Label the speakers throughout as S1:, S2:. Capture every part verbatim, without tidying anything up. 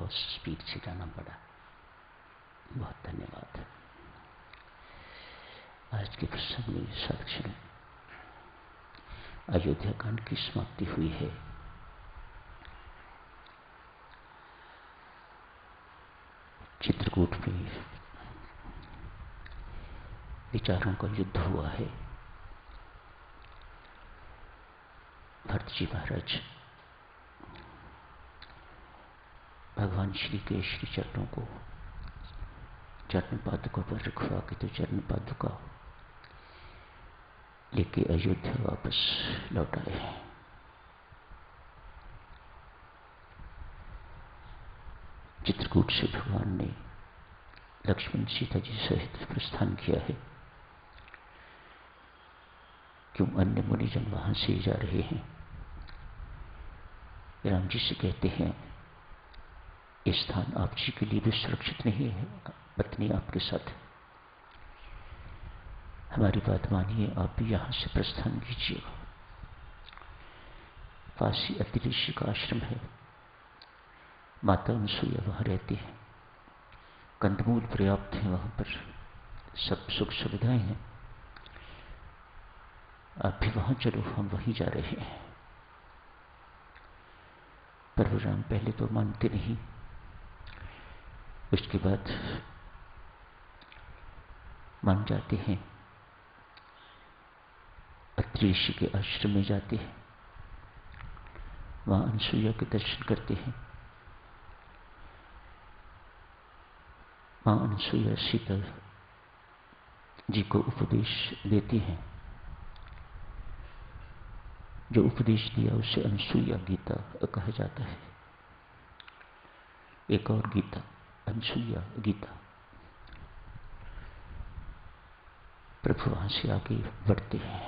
S1: बहुत स्पीड से जाना पड़ा। बहुत धन्यवाद। आज के प्रसंग में साक्षर अयोध्या कांड की समाप्ति हुई है। चित्रकूट में विचारों का युद्ध हुआ है। भरत जी महाराज भगवान श्री के श्री चरणों को चरण पादुका पर रखवा के तो चरण पादुका लेके अयोध्या वापस लौट आए हैं। चित्रकूट से भगवान ने लक्ष्मण सीता जी सहित प्रस्थान किया है। क्यों अन्य मुनिजन वहां से जा रहे हैं? राम जी से कहते हैं ये स्थान आप जी के लिए भी सुरक्षित नहीं है, पत्नी आपके साथ। हमारी बात मानिए, आप भी यहां से प्रस्थान कीजिएगा। पास ही अति ऋषि का आश्रम है, माता अनसुईया वहां रहती है, कंदमूल पर्याप्त है, वहां पर सब सुख सुविधाएं हैं। आप भी वहां चलो, हम वहीं जा रहे हैं। प्रभु राम पहले तो मानते नहीं, उसके बाद मान जाते हैं। अत्रि ऋषि के आश्रम में जाते हैं, वहां अनसुईया के दर्शन करते हैं। मां अनसुईया सीता जी को उपदेश देती हैं। जो उपदेश दिया उसे अनसुईया गीता कहा जाता है। एक और गीता अनसुईया गीता। प्रभु वहां से आगे बढ़ते हैं।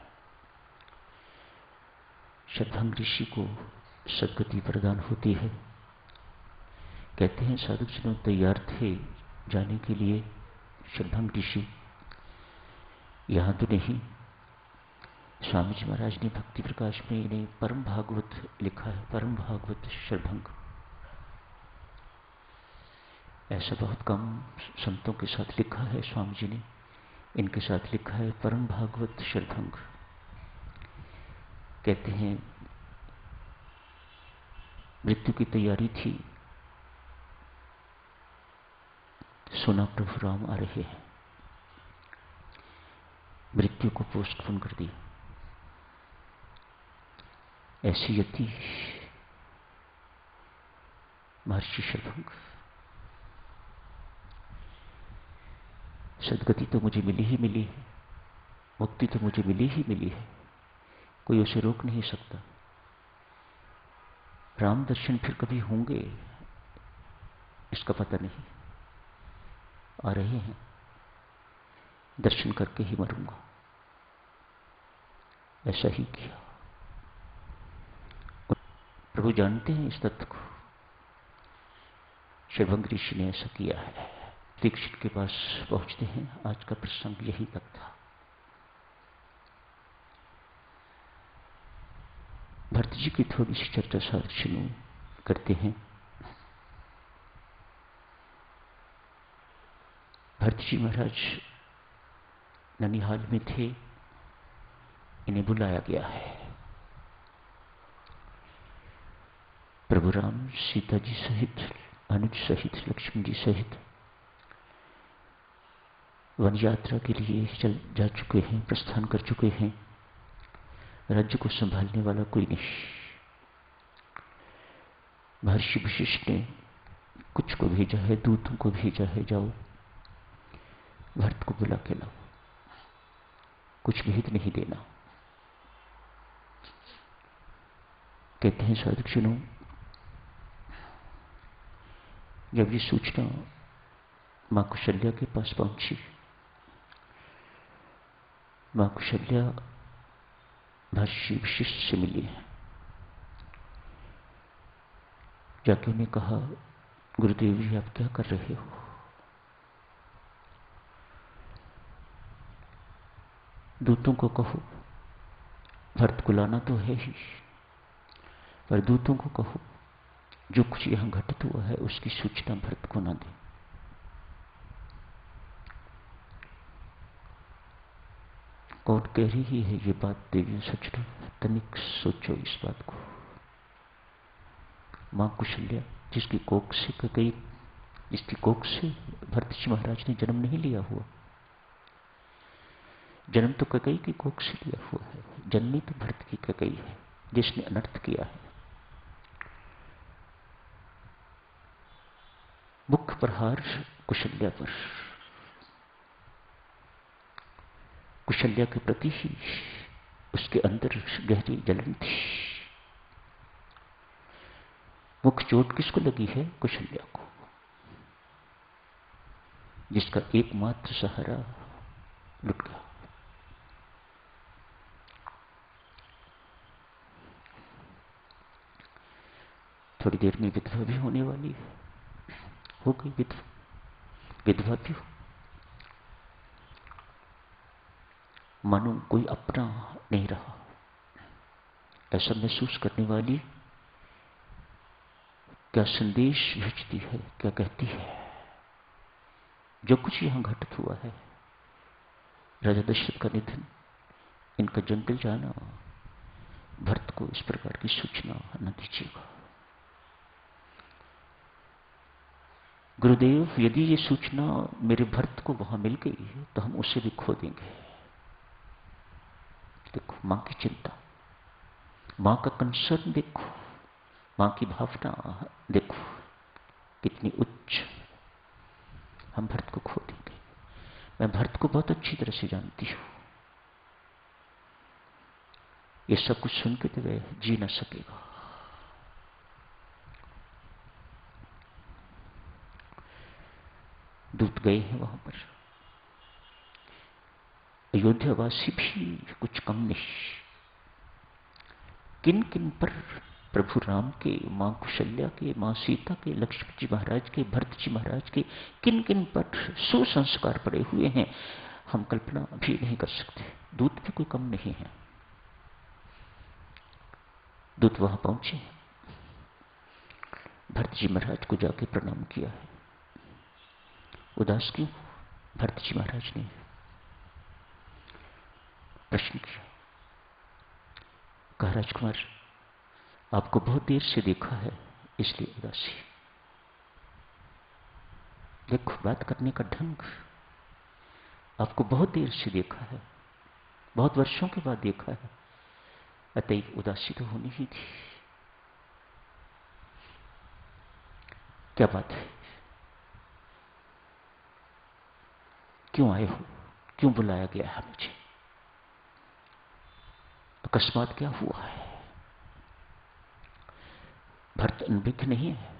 S1: शतभंग ऋषि को सद्गति प्रदान होती है। कहते हैं साधु जनों तैयार थे जाने के लिए। शतभंग ऋषि यहां तो नहीं। स्वामी जी महाराज ने भक्ति प्रकाश में इन्हें परम भागवत लिखा है। परम भागवत शतभंग, ऐसा बहुत कम संतों के साथ लिखा है स्वामी जी ने। इनके साथ लिखा है परम भागवत शतभंग। कहते हैं मृत्यु की तैयारी थी, सुना प्रभु राम आ रहे हैं, मृत्यु को पोस्टपोन कर दिया। ऐसी यति महर्षि शतभंग। सदगति तो मुझे मिली ही मिली है, मुक्ति तो मुझे मिली ही मिली है, कोई उसे रोक नहीं सकता। राम दर्शन फिर कभी होंगे इसका पता नहीं। आ रहे हैं, दर्शन करके ही मरूंगा। ऐसा ही किया। प्रभु जानते हैं इस तत्व को। शतभंग ऋषि ने ऐसा किया है। दीक्षित के पास पहुंचते हैं। आज का प्रसंग यही तक था। भरत जी की थोड़ी सी चर्चा साथ शुरू करते हैं। भरत जी महाराज ननिहाल में थे, इन्हें बुलाया गया है। प्रभु राम सीता जी सहित, अनुज सहित, लक्ष्मण जी सहित वन यात्रा के लिए चल जा चुके हैं, प्रस्थान कर चुके हैं। राज्य को संभालने वाला कोई नहीं। महर्षि वशिष्ठ ने कुछ को भेजा है, दूतों को भेजा है, जाओ भरत को बुला के लाओ, कुछ भेद नहीं देना। कहते हैं साधु जनों, जब ये सूचना मां कौशल्या के पास पहुंची, मां कौशल्या महर्षि वशिष्ठ से मिली है। जाके उन्हें कहा, गुरुदेव जी आप क्या कर रहे हो? दूतों को कहो भरत को लाना तो है ही, पर दूतों को कहो जो कुछ यहां घटित हुआ है उसकी सूचना भरत को ना दे। कौन कह रही है ये बात देवी सचना? तनिक सोचो इस बात को। मां कुशल्या, जिसकी कोख से कई जिसकी कोख से भरत जी महाराज ने जन्म नहीं लिया हुआ, जन्म तो ककई की कोख से लिया हुआ है, जन्मी तो भरत की ककई है जिसने अनर्थ किया है। मुख्य प्रहार कुशल्या पर, कुशल्या के प्रति ही उसके अंदर गहरी जलन थी। मुख्य चोट किसको लगी है? कुशल्या को, जिसका एकमात्र सहारा लुट गया। थोड़ी देर में विधवा भी होने वाली है, हो गई विधवा, विधवा भी हो। मानो कोई अपना नहीं रहा, ऐसा महसूस करने वाली क्या संदेश भेजती है, क्या कहती है? जो कुछ यहां घटित हुआ है, राजा दशरथ का निधन, इनका जंगल जाना, भरत को इस प्रकार की सूचना न दीजिएगा। गुरुदेव, यदि ये सूचना मेरे भरत को वहां मिल गई है तो हम उसे भी खो देंगे। देखो मां की चिंता, मां का कंसर्न देखो, मां की भावना देखो कितनी उच्च। हम भरत को खो देंगे। मैं भरत को बहुत अच्छी तरह से जानती हूं। ये सब कुछ सुन के तो वह जी ना सकेगा। दूत गए हैं वहां पर। अयोध्यावासी भी कुछ कम नहीं। किन किन पर प्रभु राम के, मां कुशल्या के, मां सीता के, लक्ष्मण जी महाराज के, भरत जी महाराज के किन किन पर सुसंस्कार पड़े हुए हैं, हम कल्पना भी नहीं कर सकते। दूत भी कोई कम नहीं है। दूत वहां पहुंचे, भरत जी महाराज को जाके प्रणाम किया है। उदास क्यों? भरत जी महाराज ने प्रश्न किया। कहा, राजकुमार, आपको बहुत देर से देखा है इसलिए उदासी। देखो बात करने का ढंग, आपको बहुत देर से देखा है, बहुत वर्षों के बाद देखा है, अतएव उदासी तो होनी ही थी। क्या बात है? क्यों आए हो? क्यों बुलाया गया है मुझे? अकस्मात क्या हुआ है? भरत अनभिज्ञ नहीं है।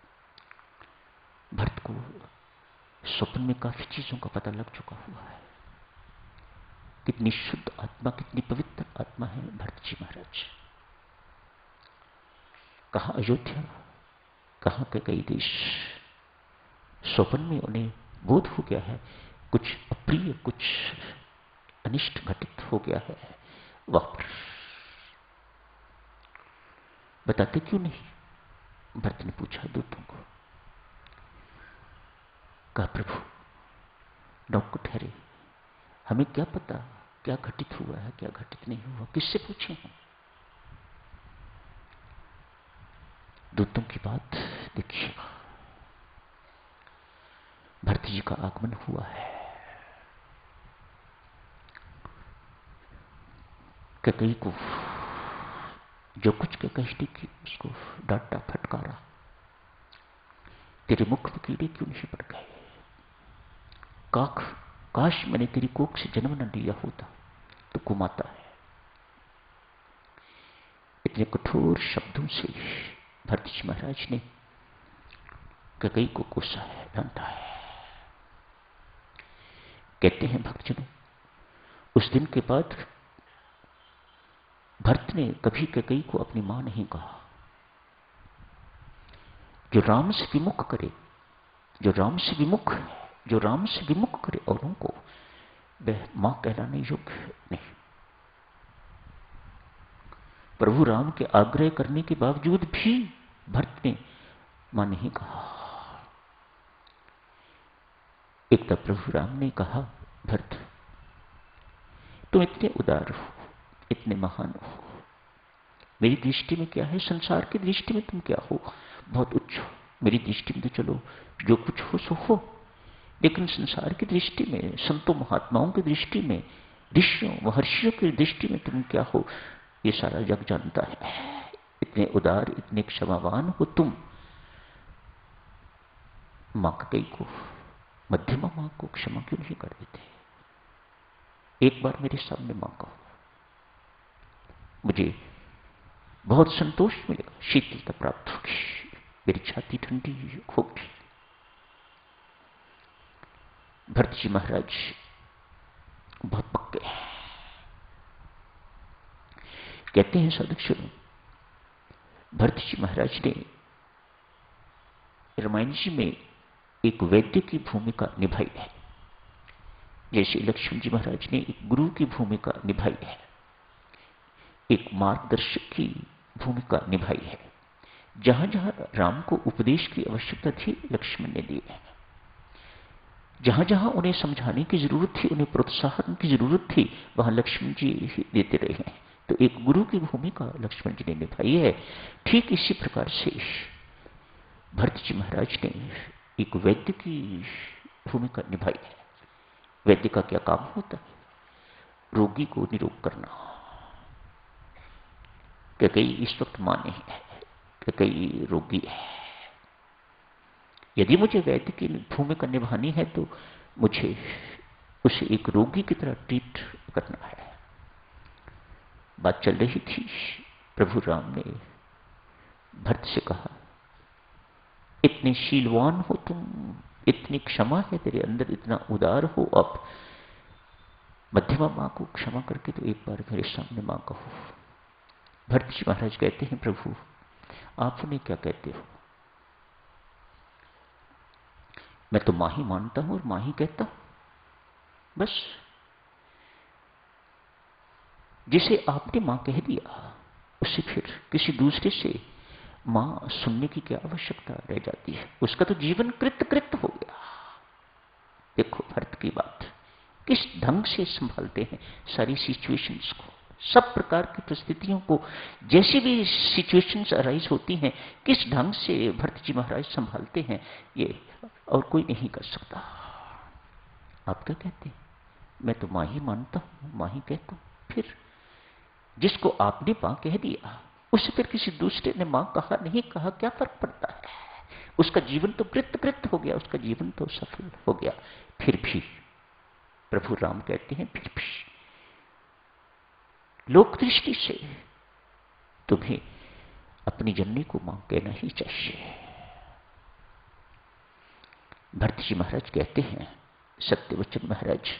S1: भरत को स्वप्न में काफी चीजों का पता लग चुका हुआ है। कितनी शुद्ध आत्मा, कितनी पवित्र आत्मा है भरत जी महाराज। कहां अयोध्या, कहां के कई देश। स्वप्न में उन्हें बोध हो गया है कुछ अप्रिय, कुछ अनिष्ट घटित हो गया है वहां पर। बताते क्यों नहीं? भरत ने पूछा दूतों को। कहा, प्रभु नौकर ठहरे, हमें क्या पता क्या घटित हुआ है, क्या घटित नहीं हुआ, किससे पूछे हम? दूतों की बात देखिएगा। भरत जी का आगमन हुआ है। कैकेयी को जो कुछ कैकेयी की उसको डांटा, फटकारा। तेरे मुख में कीड़े क्यों नहीं पड़ गए? काख, काश मैंने तेरी कोख से जन्म न लिया होता तो कुमाता है। इतने कठोर शब्दों से भरत जी महाराज ने कैकेयी को कोसा है, डांटा है। कहते हैं भक्तजनों, उस दिन के बाद भरत ने कभी कैकेयी को अपनी मां नहीं कहा। जो राम से विमुख करे, जो राम से विमुख है, जो राम से विमुख करे औरों को, वह मां कहलाने योग्य नहीं। प्रभु राम के आग्रह करने के बावजूद भी भरत ने मां ने कहा। एक तब प्रभु राम ने कहा, भरत तुम इतने उदार हो, इतने महान हो, मेरी दृष्टि में क्या है, संसार की दृष्टि में तुम क्या हो, बहुत उच्च हो। मेरी दृष्टि में तो चलो जो कुछ हो सो हो, लेकिन संसार की दृष्टि में, संतों महात्माओं की दृष्टि में, ऋषियों महर्षियों की दृष्टि में तुम क्या हो, ये सारा जग जानता है। इतने उदार, इतने क्षमावान हो तुम। मां कई को, मध्यमा मां को क्षमा क्यों नहीं कर देते? एक बार मेरे सामने मां कहो, मुझे बहुत संतोष मिलेगा, शीतलता प्राप्त होगी, मेरी छाती ठंडी होगी। भरत जी महाराज बहुत पक्के हैं। कहते हैं साधक सुनो, भरत जी महाराज ने रामायण जी में एक वैद्य की भूमिका निभाई है, जैसे लक्ष्मण जी महाराज ने एक गुरु की भूमिका निभाई है, एक मार्गदर्शक की भूमिका निभाई है। जहां जहां राम को उपदेश की आवश्यकता थी, लक्ष्मण ने दिए हैं। जहां जहां उन्हें समझाने की जरूरत थी, उन्हें प्रोत्साहन की जरूरत थी, वहां लक्ष्मण जी ही देते रहे हैं। तो एक गुरु की भूमिका लक्ष्मण जी ने निभाई है। ठीक इसी प्रकार से भरत जी महाराज ने एक वैद्य की भूमिका निभाई है। वैद्य का क्या काम होता है? रोगी को निरोग करना। कई इस वक्त मां नहीं है, कई रोगी है। यदि मुझे वैद्य की भूमिका निभानी है तो मुझे उसे एक रोगी की तरह ट्रीट करना है। बात चल रही थी, प्रभु राम ने भरत से कहा, इतने शीलवान हो तुम, इतनी क्षमा है तेरे अंदर, इतना उदार हो, अब मध्यमा मां को क्षमा करके तो एक बार मेरे सामने मां कहो। भरत जी महाराज कहते हैं, प्रभु आप उन्हें क्या कहते हो? मैं तो मां ही मानता हूं और मां ही कहता हूं, बस। जिसे आपने मां कह दिया, उससे फिर किसी दूसरे से मां सुनने की क्या आवश्यकता रह जाती है? उसका तो जीवन कृत कृत हो गया। देखो भरत की बात, किस ढंग से संभालते हैं सारी सिचुएशंस को, सब प्रकार की परिस्थितियों को, जैसी भी सिचुएशंस अराइज होती हैं, किस ढंग से भरत जी महाराज संभालते हैं, ये और कोई नहीं कर सकता। आप क्या कहते हैं? मैं तो मां ही मानता हूं, मां ही कहता हूं। फिर जिसको आपने मां कह दिया, उससे फिर किसी दूसरे ने मां कहा नहीं कहा, क्या फर्क पड़ता है? उसका जीवन तो कृत कृत हो गया, उसका जीवन तो सफल हो गया। फिर भी प्रभु राम कहते हैं, फिर भी लोक दृष्टि से तुम्हें अपनी जननी को मां कहना ही चाहिए। भरत जी महाराज कहते हैं, सत्यवचन महाराज,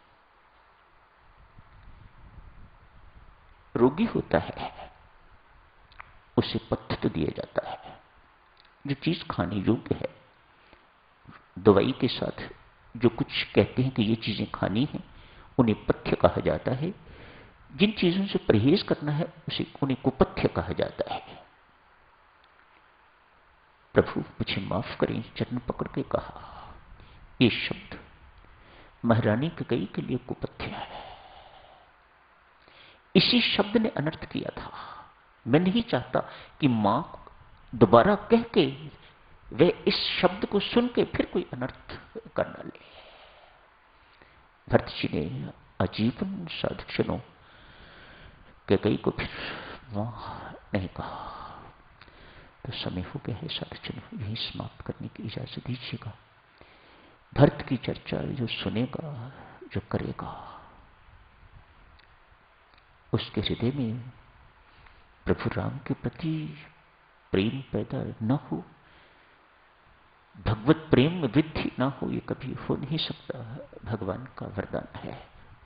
S1: रोगी होता है उसे पथ्य तो दिया जाता है, जो चीज खाने योग्य है। दवाई के साथ जो कुछ कहते हैं कि ये चीजें खानी है, उन्हें पथ्य कहा जाता है। जिन चीजों से परहेज करना है, उसे उन्हें कुपथ्य कहा जाता है। प्रभु मुझे माफ करें, चरण पकड़ के कहा, ये शब्द महारानी कई के लिए कुपथ्य है। इसी शब्द ने अनर्थ किया था। मैं नहीं चाहता कि मां दोबारा कह के वे इस शब्द को सुन के फिर कोई अनर्थ कर न ले। भरत जी ने आजीवन साधुजनों के कई को फिर मां नहीं कहा। तो समय हो गया है साधुजनों, यही समाप्त करने की इजाजत दीजिएगा। भरत की चर्चा जो सुनेगा, जो करेगा, उसके हृदय में प्रभु राम के प्रति प्रेम पैदा न हो, भगवत प्रेम में वृद्धि ना हो, ये कभी हो नहीं सकता। भगवान का वरदान है।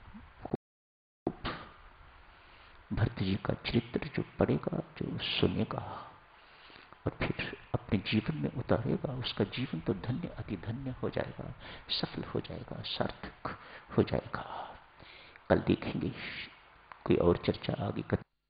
S1: भरत जी का चरित्र जो पढ़ेगा, जो सुनेगा और फिर अपने जीवन में उतारेगा, उसका जीवन तो धन्य, अति धन्य हो जाएगा, सफल हो जाएगा, सार्थक हो जाएगा। कल देखेंगे कोई और चर्चा आगे।